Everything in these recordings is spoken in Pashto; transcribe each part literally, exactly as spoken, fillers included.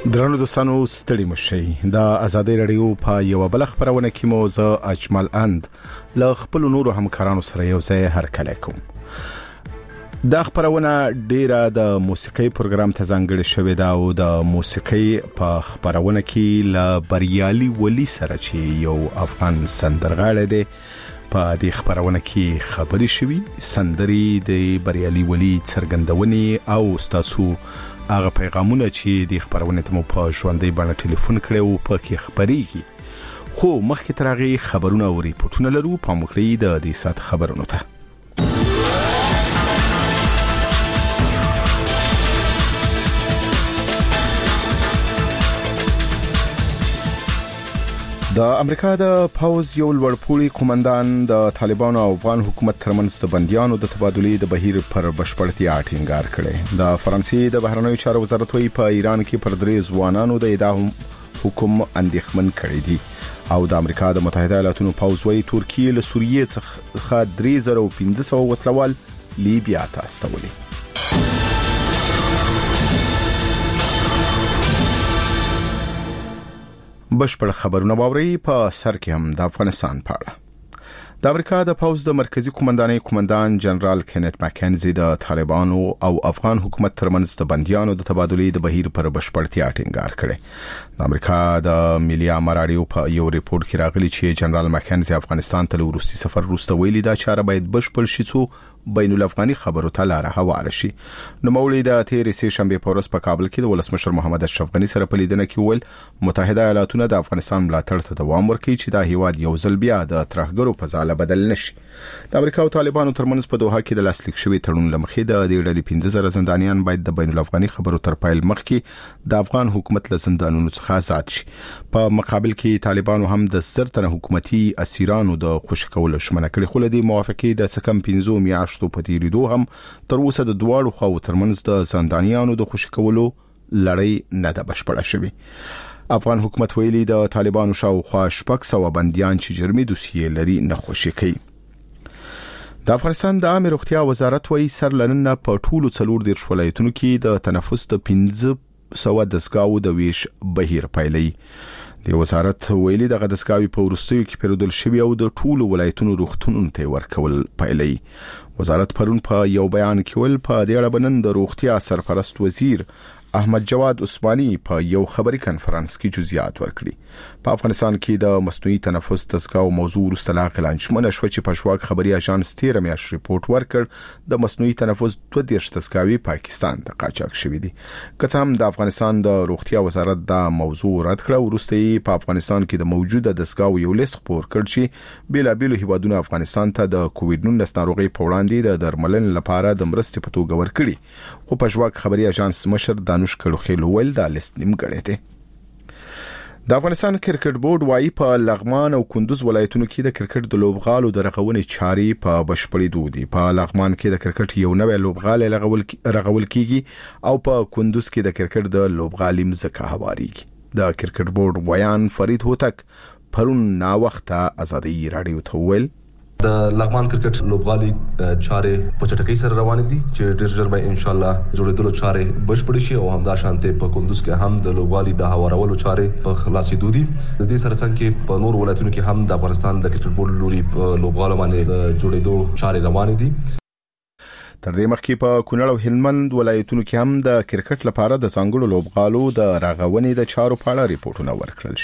درنو دوستانو ستړي مشي د ازادي رادیو په یو بل خبرونه کې موزه اجمل اند ل خپل نورو همکارانو سره یو ځای هرکلی کوم. دا خبرونه ډیره د موسیقي پروګرام ته ځانګړې شوې ده او د موسیقي په خبرونه کې ل بریالي ولی سره چې یو افغان سندرغاړی دی په دې خبرونه کې خبرې شوې سندري د بریالي ولی څرګندونې او ستاسو هغه پیغامونه چې د خبرونه ته مو په ژوندۍ باندې ټلیفون کړو په کې خبرېږي خو مخکې تر هغه خبرونه او ریپورتونه لرو په مخکې د دې سات خبرونو ته. د امریکا د پاوز یو لوړپوړي قومندان د طالبانو او افغان حکومت ترمنځ د بنديانو د تبادلې د بهیر پر بشپړتیا ټینګار کړي. د فرانسې د بهرنیو چارو وزارت وی په ایران کې پر درې ځوانانو د اعدام حکم اندېښمن کړی دی او د امریکا د متحده ایالاتونو پاوز وی ترکیه له سوریې څخه درې زره او پنځه سوه وسلوال لیبیا ته استولي. بشپړ خبرونه باوري په سر کې هم د افغانستان په اړه. د امریکا د پاوز د مرکزی قومندانۍ قومندان جنرال کینت ماکنزي د طالبانو او افغان حکومت ترمنځ د بنديانو د تبادلې د بهیر پر بشپړتیا ټینګار کړي. د امریکا د ملي امر اړیو په یو ریپورت کې راغلي چې جنرال ماکنزي افغانستان ته ورستي سفر وروسته ویلي دا چاره باید بشپړ شي څو بین الافغاني خبرو ته لار هواره شي. نو مولوی د تیرې سه شنبه په ورځ په کابل کې د ولسمشر محمد اشرف غنی سره په لیدنه کې ویل متحده ایالاتونه د افغانستان ملاتړ ته دوام ورکوي چې دا هیواد یو ځل بیا د ترهګرو په ځاله بدل نشي. د امریکا او طالبانو ترمنځ په دوحه کې د لاسلیک شوی تړون لمخې د دې ډلې پنځه زره زندانیان باید د بین الافغاني خبرو تر پایل مخکې د افغان حکومت له زندانونو څخه آزاد شي. په مقابل کې طالبانو هم د زر تنه حکومتي اسیرانو د خوشی کولو شمنه کړې خو لدی موافقه د سکم پنځه میاشتو په تیریدو هم تر اوسه د دواړو خواو ترمنځ د زندانیانو د خوشی کولو لړۍ نه ده بشپړه شوې. افغان حکومت ویلي د طالبانو شاوخوا شپږ سوه بنديان چې جرمي دوسیې لري نه خوشی کوي. د افغانستان د عامه روغتیا وزارت وایي سرلننه په ټولو څلور دیرش ولایتونو کې د تنفس د پنځه سوه دستګاو د ویش بهیر پیلي. د وزارت ویلي د دستګاوي په ورستیو کې پیرودل شوی او د ټولو ولایتونو روغتونونو ته ورکول پیلي. وزارت پرون په یو بیان کې ول په دې اړه بنن د روغتیا سرپرست وزیر احمد جواد عثماني په یو خبري کانفرنس کې جزئیات ورکړي. په افغانستان کې د مصنوعي تنفس دستګاو موضوع ورسته لاغل انشمنه شو چې په شواک خبري اژانس تیر میاش ریپورت ورکړ د مصنوعي تنفس دوه دیرش دستګاوي پاکستان ته قاچاق شوې دي. که هم د افغانستان د روغتیا وزارت دا موضوع رد کړ ورسته په افغانستان کې د موجوده دستګاو یو لیست خبر کړ چې بیل بیل هیوادونو افغانستان ته د کووډ نولس ناروغي په وړاندې د درملنې لپاره د مرستې په توګه ورکړي. خو په شواک خبري اژانس مشر دانش کړو خلو ول دا لیست نیم کړی دی. د افغانستان کرکټ بورډ وايي په لغمان او کندوز ولایتونو کې د کرکټ د لوبغالو د رغونې چارې په بشپړېدو دي. په لغمان کې د کرکټ یو نوې لوبغاله رغول رغول کیږي او په کندوز کې د کرکټ د لوبغالي مزکه هواريږي. د کرکټ بورډ ویان فرید هوتک پرون نا وخته ازادي رادیو ته ویل د لغمان کرکټ لوبغالي چارې په چټکۍ سره روان دي چې ډېر ژر به ان شاء الله جوړېدلو چارې بشپړ شي او همدا شانته په کندوز کې هم د لوبغالي د هوارولو چارې په خلاصېدو دي. د دې سره څنګه کې په نور ولایتونو کې هم د افغانستان د کرکټ بورډ لوري په لوبغالو باندې جوړېدو چارې روان دي. تر دې مخکې په کونړ او هلمند ولایتونو کې هم د کرکټ لپاره د څنګهړو لوبغالو د رغونې د چارو په اړه ریپورتونه ورکړل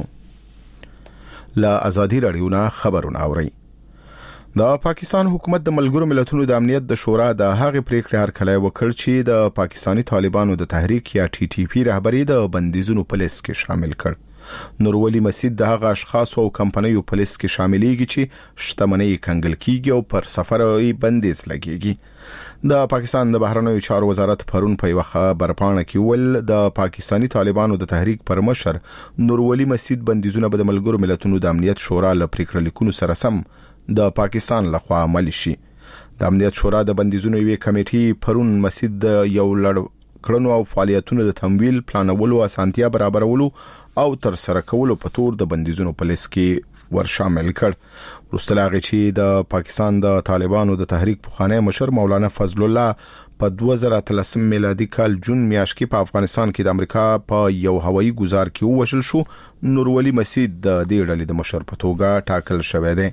شوي. لا ازادي رادیو نه خبرونه اوري. د پاکستان حکومت د ملګرو ملتونو د امنیت د شورا د هغې پریکړې هرکلی وکړ چې د پاکستانی طالبانو د تحریک یا ټي ټي پی رهبری د بندیزونو په لیست کې شامل کړ. نورولي مسجد د هغه اشخاص او کمپنیو په لیست کې شاملېږي چې شتمنۍ کنګل کیږي او پر سفر یې بندیز لګیږي. د پاکستان د بهرنیو چارو وزارت پرون په یو خبرپاڼه کې ول د پاکستانی طالبانو د تحریک پر مشر نورولي مسجد بندیزونه به د ملګرو ملتونو د امنیت شورا له پریکړې لیکونو سره سم د پاکستان لخوا عمل شي. د امنیت شورا د بندیزونو یوې کمیټې پرون مسجد د یو لړ کړنو او فعالیتونو د تمویل پلانولو اسانتیا برابرولو او تر سره کولو په تور د بندیزونو په لیست کې ورشامل کړ. وروسته لا غي چې د پاکستان د طالبانو د تحریک پخوانی مشر مولانا فضل الله په دوه زره اتلس میلادي کال جون میاشت کې په افغانستان کې د امریکا په یو هوایي ګزار کې وشل شو. نور ولی مسید د دې ډلې د مشر په توګه ټاکل شوی دی.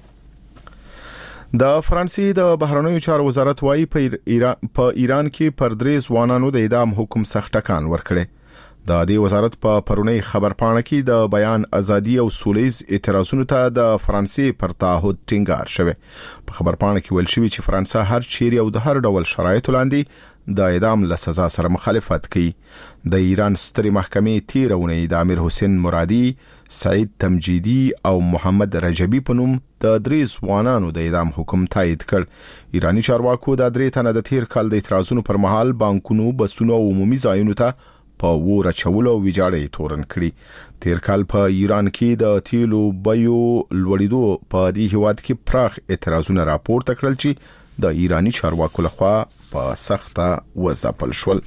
د فرانسې د بهرنیو چارو وزارت وايي په ایران په ایران کې پر درې ځوانانو د اعدام حکم سخت ټکان ورکړي. د دې وزارت په پرونی خبرپاڼه کې د بیان ازادي او سولیز اعتراضونو ته د فرانسې پر تعهد ټینګار شوی. په خبرپاڼه کې ویل شوی چې فرانسه هر چیرې او د هر ډول شرایطو لاندې د اعدام له سزا سره مخالفت کوي. د ایران سترې محکمې تیرونه د امیر حسین مرادي، سعید تمجیدی او محمد رجبی په نوم د درې ځوانانو د اعدام حکم تایید کړ. ایرانی چارواکو د درې تنه د تیر کال د اعتراضونو پر مهال بانکونو، بسونو او عمومي ځایونو ته په وور چولو ویجاړې تورن کړي. تیر کال په ایران کې د تیلو بیو لوړېدو په دې هیواد کې پراخ اعتراضونه راپورته کړل چې د ایرانی چارواکو لخوا په سخته وځپل شول.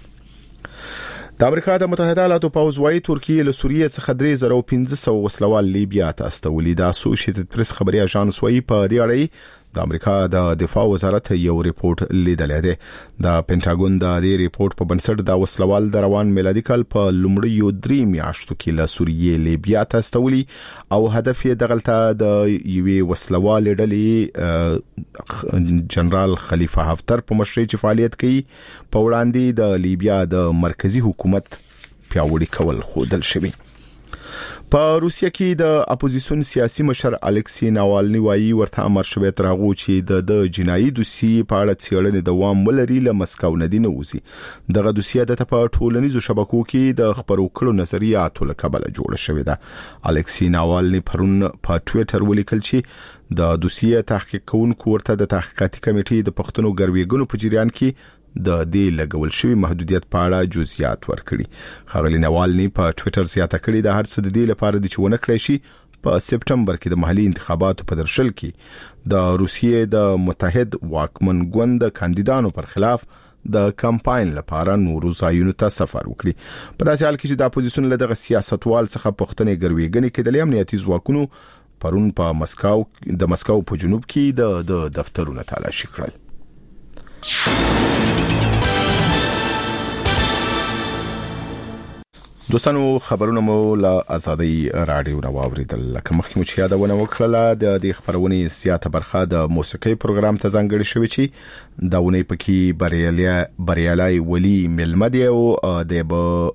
د امریکا د متحده ایالاتو پوځ وايي ترکیه له سوریه څخه درې زره پنځه سوه وسلوال لیبیا ته استولي. د اسوسییټډ پریس خبري اژانس وايي په دې اړه د امریکا د دفاع وزارت یو ریپورت لیدلی دی. د پینټاګون د دې ریپورت په بنسټ د وسلوال د روان میلادي کال په لومړیو درې میاشتو کې له سوریه لیبیا ته استولي او هدف یې دغلته د یوې وسلوال ډلې جنرال خلیفه حفتر په مشرۍ چې فعالیت کوي په وړاندې د لیبیا د مرکزی حکومت پیاوړي کول خودل شوی. په روسیه کې د اپوزیسیون سیاسي مشر الکسی ناوالنی وايي ورته امر شوی تر هغه چې د د جنایي دوسیې په اړه څېړنې دوام ولري له مسکو نه دی نوځي. دغه دوسیه د په ټولنیزو شبکو کې د خبرو کړو نظریاتو له کبله جوړه شوې ده. الکسی ناوالنی پرون په ټوئیټر ولیکل چې د دوسیه تحقیق کوونکو ورته د تحقیقاتي کمیټې د پښتنو ګرویګونو په جریان کې د دې لګول شوی محدودیت په اړه جزئیات ورکړي. خغلی نوالنی په ټوئیټر زیاته کړي د هر څه د دې لپاره د چونه کړی شي په سپټمبر کې د محلي انتخاباتو په درشل کې د روسیې د متحد واکمن ګوند کاندیدانو پر خلاف د کمپاین لپاره نورو ځایونو ته سفر وکړي. په داسې حال کې چې د اپوزیسیون له دغه سیاستوال څخه پښتنې ګرویګنې کې د امنیتي ځواکونو پرون په مسکو د مسکو په جنوب کې د دفترونو تلاشي کړل. دوستانو خبرونه مو له آزادۍ رادیو نو اوریدل. لکه مخکې مو چې یادونه وکړه د دې خبرونې سیاته برخه د موسیقي پروګرام ته ځانګړې شوې چې دا ونې پکې بریالي بریالي ولی ملمدي او د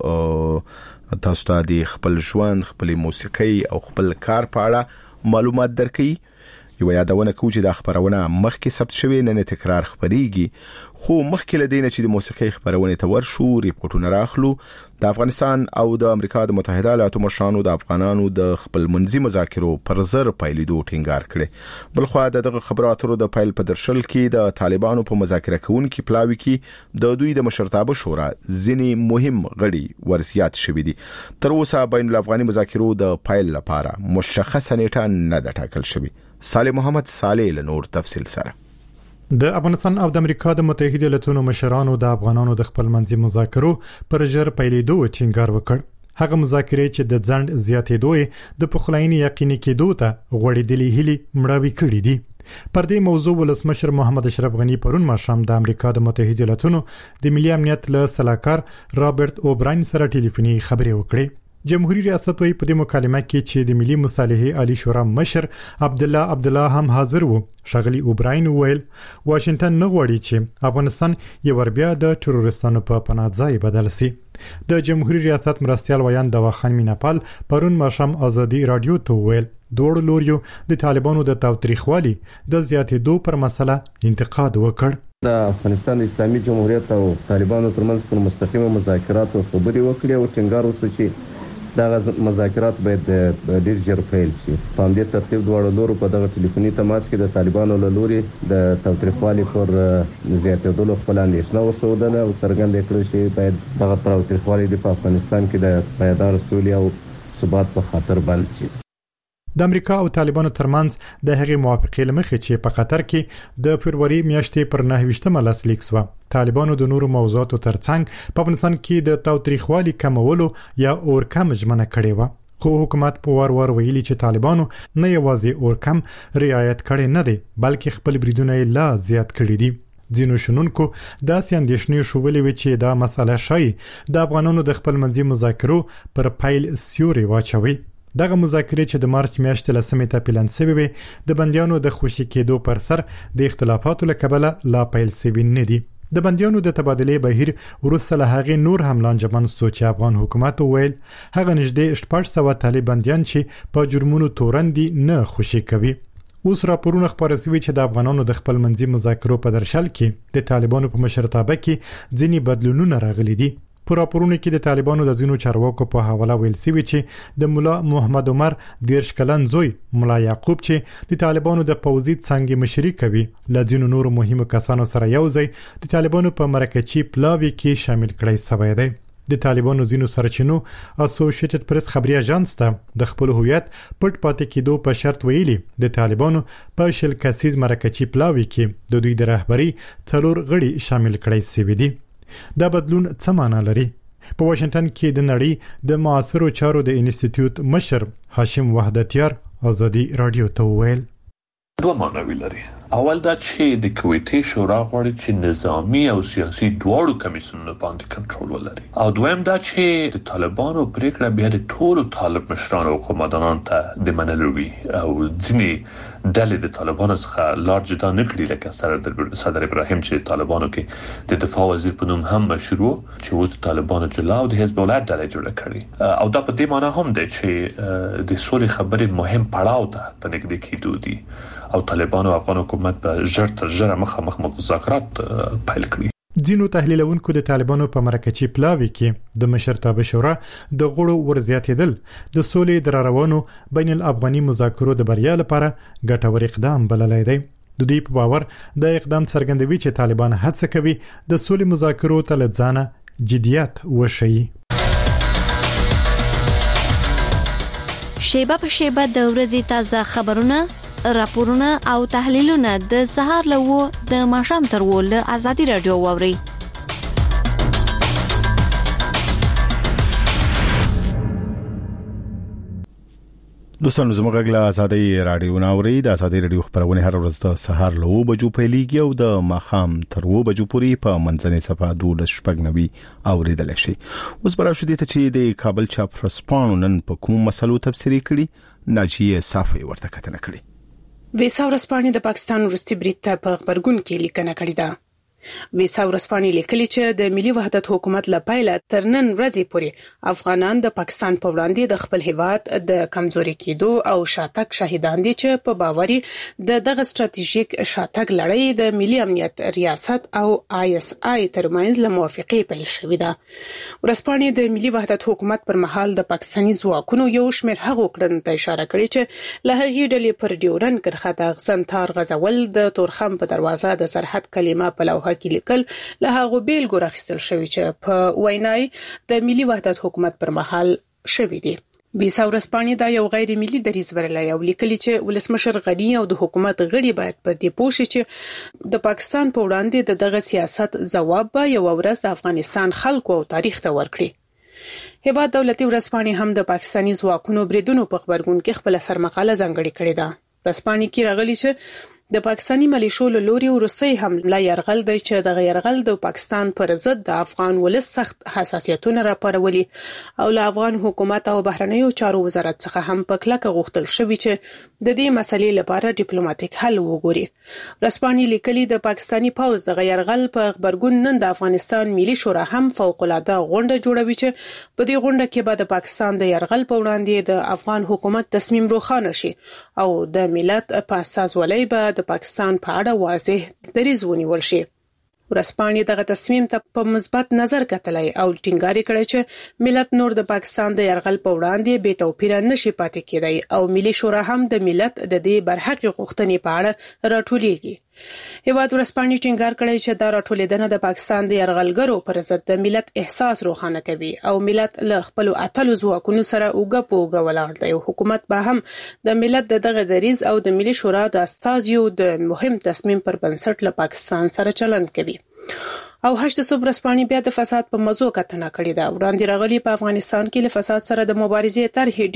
به تاسو ته د خپل ژوند، خپل موسیقي او خپل کار په اړه معلومات درکړي. یو یادونه کوم چې د خبرونه مخکې ثبت شوی نه تکرار خبريږي، خو مخکې لدینه چې د موسیقي خبرونه ته ورشو ریپورتونه راخلو. د افغانستان او د امریکا د متحده ایالاتو مشرانو د افغانانو د خپل منځي مذاکرو پر زر پیلېدو ټینګار کړي. بلخو دغه خبرو اترو د پیل په درشل کې د طالبانو په مذاکره کوونکو پلاوي کې د دوی د مشرتابه شورا ځینې مهم غړي ورزيات شوي دي. تر اوسه بین الافغاني مذاکرو د پیل لپاره مشخصه نیټه نه ده ټاکل شوې. صالح محمد صالح له نور تفصیل سره. د افغانستان او د امریکا د متحده ایالاتونو مشرانو د افغانانو د خپل منځي مذاکرو پر ژر پیلېدو ټینګار وکړ. هغه مذاکرې چې د ځند زیاتېدو د پخلاینې یقیني کېدو ته غوړېدلې هلي مړاوي کړې دي. پر دې موضوع ولسمشر محمد اشرف غنی پرون ماښام د امریکا د متحده ایالاتونو د ملي امنیت له سلاکار رابرټ اوبراین سره ټلیفوني خبرې وکړې. جمهوریت ریاست وی په دې مکالمه کې چې د ملي مصالحې عالی شورا مشر عبد الله عبد الله هم حاضر وو. شغلی اوبراین ویل واشنگټن نه غواړي چې افغانستان یو ور بیا د تروریستانو په پناه ځای بدل شي. د جمهوریت ریاست مرستيال ویان د واخان میناپال پرون ماښام ازادي رادیو ته ویل دوړ لوريو د طالبانو د تاوتریخوالي د زیاتېدو پر مسله انتقاد وکړ. د افغانستان اسلامي جمهوریت او طالبانو ترمنځ پر مستقیمه مذاکرات او خبري وکړي او ټینګار وشو چې دا مذاکرات باید ډیر ژر پیل شي. په دې ترتیب دواړو لورو په دغه ټلیفوني تماس کې د طالبانو له لوري د تاوتریخوالي پر زیاتېدلو خپل اندېښنه وښودله او څرګنده کړه چې باید دغه تاوتریخوالي په افغانستان کې د پایدار سولې او ثبات په خاطر بند شي. د امریکا او طالبانو ترمنځ د هغې موافقې لمخې چې په قطر کې د فروری میاشتې پر نهه ویشتمه لاسلیک شو. طالبانو د نورو موضوعاتو ترڅنګ په افغانستان کې د تاوتریخوالي کمولو یا اور کم ژمنه کړې و. خو حکومت په وار وار ویلي چې طالبانو نه یوازې اور کم رعایت کړي نه دي بلکې خپل بریدونه لا زیات کړي دي. ځینو شنونکو داسې اندېښنې شولې وي چې دا مسله شای د افغانانو د خپل منځي مذاکرو پر پایل سیوري واچوي. دغه مذاکرې چې د مارچ میاشتې لسمې ته پلان شوی وي د بندیانو د خوشي کېدو پر سر د اختلافاتو له کبله لا پیل شوی نه دي. د بندیانو د تبادلې بهیر وروسته له هغې نور هم لانجمن شو چې افغان حکومت وویل هغه نږدې شپږ سوه طالب بندیان چې په جرمونو تورن دي نه خوشي کوي. اوس راپورونه خبره شوي چې د افغانانو د خپل منځي مذاکرو په درشل کې د طالبانو په مشرتابه کې ځینې بدلونونه راغلي دي. په راپورونو کې د طالبانو د ځینو چارواکو په حواله ویل شوی چې د مولا محمد عمر دیرش کلن زوی مولا یعقوب چې د طالبانو د پوځي څنګه مشري کوي ل ځینو نورو مهمو کسانو سره یو ځای د طالبانو په مرکچی پلاوي کې شامل کړي شوی دی. د طالبانو ځینو سرچینو اسوسییټډ پریس خبري اژانس ته د خپل هویت پټ پاتې کېدو په شرط ویلي د طالبانو په شل کسیز مرکچی پلاوي کې د دوی د رهبری څلور غړي شامل کړي شوی دي. دا بدلون څه معنی لري؟ په واشنگټن کې د نړۍ د معاصرو چارو د انسټیټیوټ مشر هاشم وحدتیار ازادي رادیو ته ویل دوه معنی لري. اول دا چې د کویتي شورا غواړي چې نظامی او سیاسي دواړو کمیسیونونو باندې کنټرول ولري او دویم دا چې د طالبانو پریکړه بیا د ټولو طالب مشرانو او قومندانانو ته د منلو وي او ځینې ډلې د طالبانو څخه لار جدا نه کړي لکه صدر ابراهیم چې طالبانو کې د دفاع وزیر په نوم هم مشهور چې اوس د طالبانو جلا او د حزب الله ډلې جوړه کړي او دا په دې معنی هم دی چې د سولې خبرې مهم پړاو ته په نږدې کېدو دي او طالبانو افغان حکومت په ژر تر ژره مخامخ مذاکرات پیل کړي. ځینو تحلیلونکو د طالبانو په مرکچی پلاوي کې د مشرتابه شورا د غړو ورزياتېدل د سولې د روانو بین الافغاني مذاکرو د بریا لپاره ګټور اقدام بللی دی. د دې په باور د اقدام څرګندوي چې طالبان هڅه کوي د سولې مذاکرو ته لځانه جديت وشي. شیبه په شیبه د ورځې تازه خبرونه راپورونه او تحلیلونه د سهار لوو د ماښام تر وله ازادي رادیو ووري. دوستانو زموږ غږ له ازادي رادیو ناوري د ازادي رادیو خبرونه هر ورځ د سهار لوو بجو پیلېږي او د ماښام تر وو بجو پورې په منځنۍ صفه دولس شپږ نوي اوریدل شي. اوس برابر شو دي ته چې د کابل چاپ رسپانو نن په کوم مسلو تفسیری کړي ناجیه صافي ورته کتنه کړي. ویسا ورسپانې د پاکستان وروستي برید ته په خبرګون کې لیکنه کړې ده. ویسا ورسپانې لیکلي چې د ملي وحدت حکومت لپاره تر نن ورځې پورې افغانان د پاکستان په وړاندې د خپل هیواد د کمزوري کېدو او شاتګ شاهدان دي چې په باوري د دغه ستراتیژیک شاتګ لړۍ د ملي امنیت ریاست او آی اس آی ترمنځ له موافقې پیل شوې ده. ورسپانې د ملي وحدت حکومت پر مهال د پاکستاني ځواکونو یو شمېر هغو کړنو ته اشاره کړې چې له هغې ډلې پر ډیورن کرښه د غزنتار غزول د تورخم په دروازه د سرحد کلمه په لوحه کې لیکل له هغه بیلګو راخیستل شوی چې په وینای د ملي وحدت حکومت پر مهال شوی دی. ویسا ورسپانې دا یو غیر ملي دریځ ورلای او لیکلي چې ولسمشر غنی او د حکومت غړي باید په دې پوه شي چې د پاکستان په وړاندې د دغه سیاست ځواب به یو ورځ د افغانستان خلکو او تاریخ ته ورکړي. هیواد دولتي ورسپانې هم د پاکستاني ځواکونو بریدونو په خبرګون کې خپل سرمقاله ځانګړې کړې ده. ورسپانې کې راغلي چې د پاکستاني ملیشو له لوري وروستي حمله يرغل دی چې د غیرغل د پاکستان پر ضد د افغان ولس سخت حساسیتونه راپارولي او له افغان حکومت او بهرنیو چارو وزارت څخه هم په کلکه غوښتل شوی چې د دې مسلې لپاره ډیپلوماټیک حل وګوري. رسپاني لیکلي د پاکستاني پوز د غیرغل په خبرګون نن د افغانستان ملي شورا هم فوق العاده غونډه جوړوي چې په دې غونډه کې به د پاکستان د يرغل په وړاندې د افغان حکومت تصمیم روښانه شي او د ملت په اساس ولای به د پاکستان په اړه واضح دریځ ونیول شي. ورسپانې دغه تصمیم ته په مثبت نظر کتلای او ټینګار کړی چې ملت نور د پاکستان د يرغل په وړاندې بې توپیره نشي پاتې کېدای او ملي شورا هم د ملت د دې برحق غوښتنې په اړه راټولېږي. هیواد ورسپانې ټینګار کړی چې دا راټولېدنه د پاکستان د يرغلګرو پر ضد د ملت احساس روښانه کوي او ملت له خپل اتلو ځواکونو سره اوګه په اوګه ولاړ دی او حکومت به هم د ملت دغه دریځ او د ملي شورا د استازیو د مهم تصمیم پر بنسټ له پاکستان سره چلند کوي. او هشت صبح رسپانې بیا د فساد په موضوع کتنه کړې ده. وړاندې راغلي په افغانستان کې له فساد سره د مبارزې طرحې